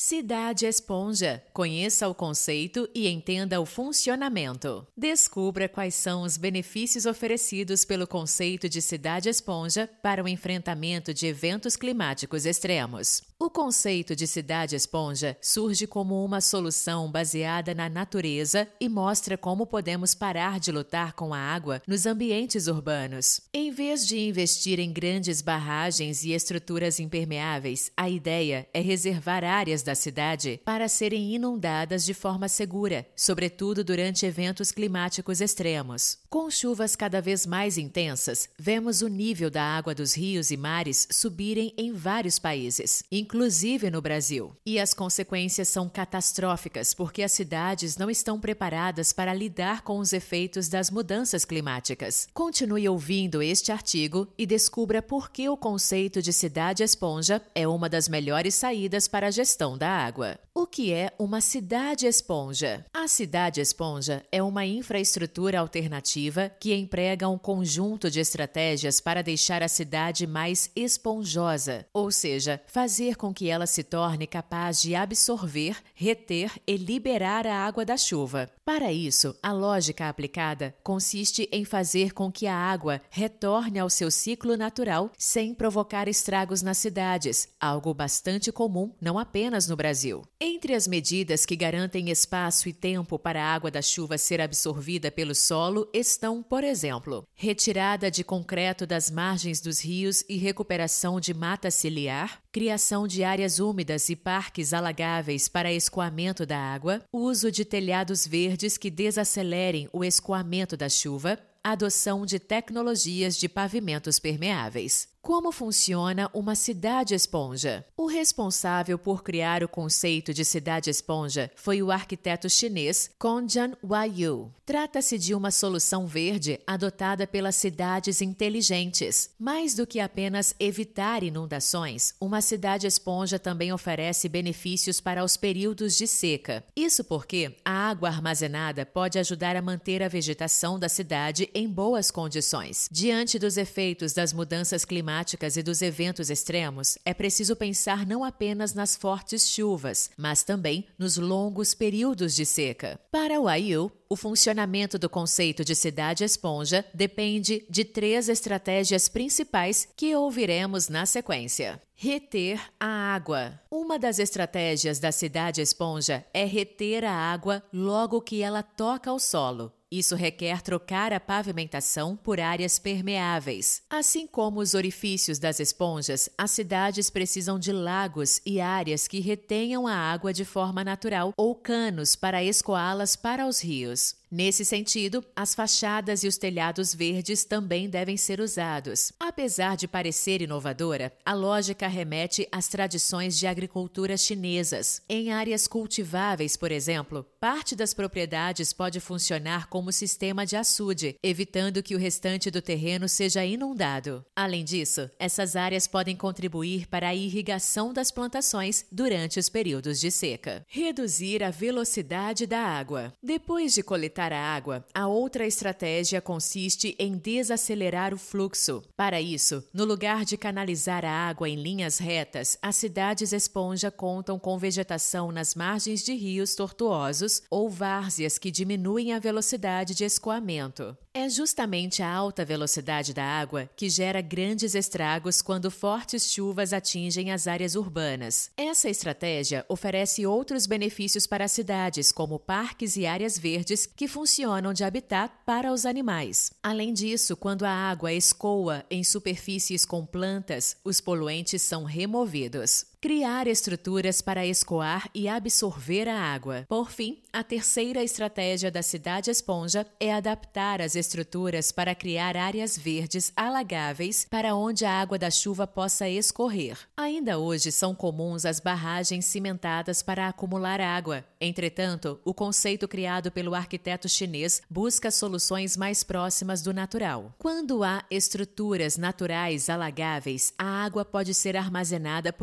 Cidade Esponja. Conheça o conceito e entenda o funcionamento. Descubra quais são os benefícios oferecidos pelo conceito de cidade esponja para o enfrentamento de eventos climáticos extremos. O conceito de cidade esponja surge como uma solução baseada na natureza e mostra como podemos parar de lutar com a água nos ambientes urbanos. Em vez de investir em grandes barragens e estruturas impermeáveis, a ideia é reservar áreas da cidade para serem inundadas de forma segura, sobretudo durante eventos climáticos extremos. Com chuvas cada vez mais intensas, vemos o nível da água dos rios e mares subirem em vários países, inclusive no Brasil. E as consequências são catastróficas porque as cidades não estão preparadas para lidar com os efeitos das mudanças climáticas. Continue ouvindo este artigo e descubra por que o conceito de cidade esponja é uma das melhores saídas para a gestão da água. O que é uma cidade esponja? A cidade esponja é uma infraestrutura alternativa que emprega um conjunto de estratégias para deixar a cidade mais esponjosa, ou seja, fazer com que ela se torne capaz de absorver, reter e liberar a água da chuva. Para isso, a lógica aplicada consiste em fazer com que a água retorne ao seu ciclo natural sem provocar estragos nas cidades, algo bastante comum não apenas no Brasil. Entre as medidas que garantem espaço e tempo para a água da chuva ser absorvida pelo solo estão, por exemplo, retirada de concreto das margens dos rios e recuperação de mata ciliar, criação de áreas úmidas e parques alagáveis para escoamento da água, uso de telhados verdes que desacelerem o escoamento da chuva, adoção de tecnologias de pavimentos permeáveis. Como funciona uma cidade esponja? O responsável por criar o conceito de cidade esponja foi o arquiteto chinês Kongjian Huaiyu. Trata-se de uma solução verde adotada pelas cidades inteligentes. Mais do que apenas evitar inundações, uma cidade esponja também oferece benefícios para os períodos de seca. Isso porque a água armazenada pode ajudar a manter a vegetação da cidade em boas condições. Diante dos efeitos das mudanças climáticas e dos eventos extremos, é preciso pensar não apenas nas fortes chuvas, mas também nos longos períodos de seca. Para o Huaiyu, o funcionamento do conceito de cidade esponja depende de 3 estratégias principais que ouviremos na sequência. Reter a água. Uma das estratégias da cidade esponja é reter a água logo que ela toca o solo. Isso requer trocar a pavimentação por áreas permeáveis. Assim como os orifícios das esponjas, as cidades precisam de lagos e áreas que retenham a água de forma natural ou canos para escoá-las para os rios. Nesse sentido, as fachadas e os telhados verdes também devem ser usados. Apesar de parecer inovadora, a lógica remete às tradições de agricultura chinesas. Em áreas cultiváveis, por exemplo, parte das propriedades pode funcionar como sistema de açude, evitando que o restante do terreno seja inundado. Além disso, essas áreas podem contribuir para a irrigação das plantações durante os períodos de seca. Reduzir a velocidade da água. Depois de coletar a água, a outra estratégia consiste em desacelerar o fluxo. Para isso, no lugar de canalizar a água em linhas retas, as cidades esponja contam com vegetação nas margens de rios tortuosos ou várzeas que diminuem a velocidade de escoamento. É justamente a alta velocidade da água que gera grandes estragos quando fortes chuvas atingem as áreas urbanas. Essa estratégia oferece outros benefícios para as cidades, como parques e áreas verdes que funcionam de habitat para os animais. Além disso, quando a água escoa em superfícies com plantas, os poluentes são removidos. Criar estruturas para escoar e absorver a água. Por fim, a terceira estratégia da cidade esponja é adaptar as estruturas para criar áreas verdes alagáveis para onde a água da chuva possa escorrer. Ainda hoje são comuns as barragens cimentadas para acumular água. Entretanto, o conceito criado pelo arquiteto chinês busca soluções mais próximas do natural. Quando há estruturas naturais alagáveis, a água pode ser armazenada por um tempo,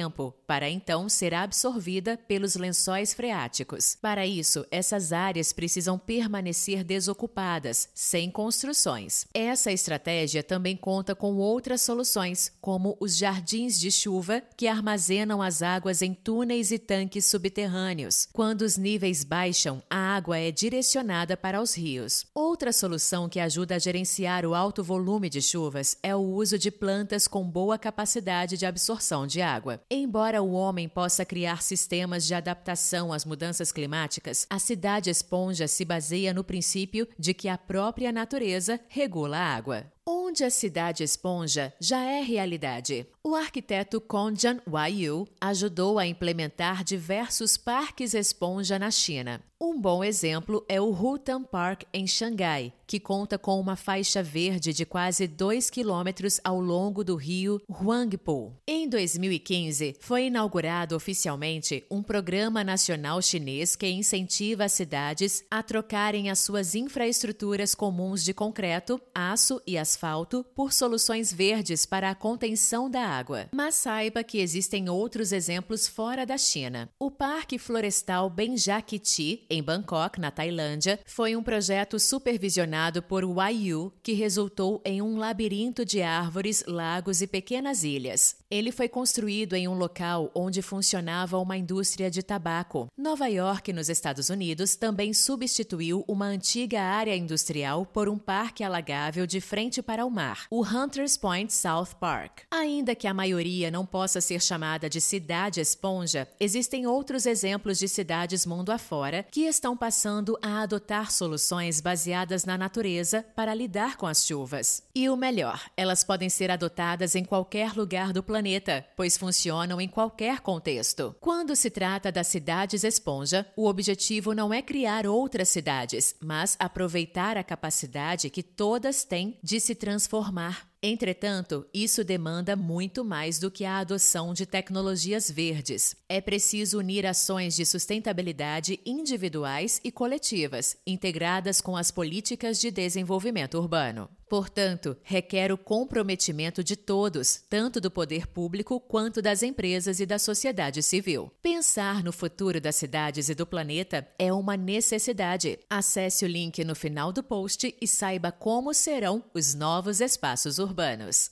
tempo, para então ser absorvida pelos lençóis freáticos. Para isso, essas áreas precisam permanecer desocupadas, sem construções. Essa estratégia também conta com outras soluções, como os jardins de chuva, que armazenam as águas em túneis e tanques subterrâneos. Quando os níveis baixam, a água é direcionada para os rios. Outra solução que ajuda a gerenciar o alto volume de chuvas é o uso de plantas com boa capacidade de absorção de água. Embora o homem possa criar sistemas de adaptação às mudanças climáticas, a cidade esponja se baseia no princípio de que a própria natureza regula a água. Onde a cidade esponja já é realidade. O arquiteto Kongjian Huaiyu ajudou a implementar diversos parques esponja na China. Um bom exemplo é o Hutan Park, em Xangai, que conta com uma faixa verde de quase 2 quilômetros ao longo do rio Huangpu. Em 2015, foi inaugurado oficialmente um programa nacional chinês que incentiva as cidades a trocarem as suas infraestruturas comuns de concreto, aço e asfalto por soluções verdes para a contenção da água. Mas saiba que existem outros exemplos fora da China. O Parque Florestal Benjakiti, em Bangkok, na Tailândia, foi um projeto supervisionado por Huaiyu que resultou em um labirinto de árvores, lagos e pequenas ilhas. Ele foi construído em um local onde funcionava uma indústria de tabaco. Nova York, nos Estados Unidos, também substituiu uma antiga área industrial por um parque alagável de frente para o mar, o Hunters Point South Park. Ainda que a maioria não possa ser chamada de cidade esponja, existem outros exemplos de cidades mundo afora que estão passando a adotar soluções baseadas na natureza para lidar com as chuvas. E o melhor, elas podem ser adotadas em qualquer lugar do planeta, pois funcionam em qualquer contexto. Quando se trata das cidades esponja, o objetivo não é criar outras cidades, mas aproveitar a capacidade que todas têm de se transformar. Entretanto, isso demanda muito mais do que a adoção de tecnologias verdes. É preciso unir ações de sustentabilidade individuais e coletivas, integradas com as políticas de desenvolvimento urbano. Portanto, requer o comprometimento de todos, tanto do poder público quanto das empresas e da sociedade civil. Pensar no futuro das cidades e do planeta é uma necessidade. Acesse o link no final do post e saiba como serão os novos espaços urbanos.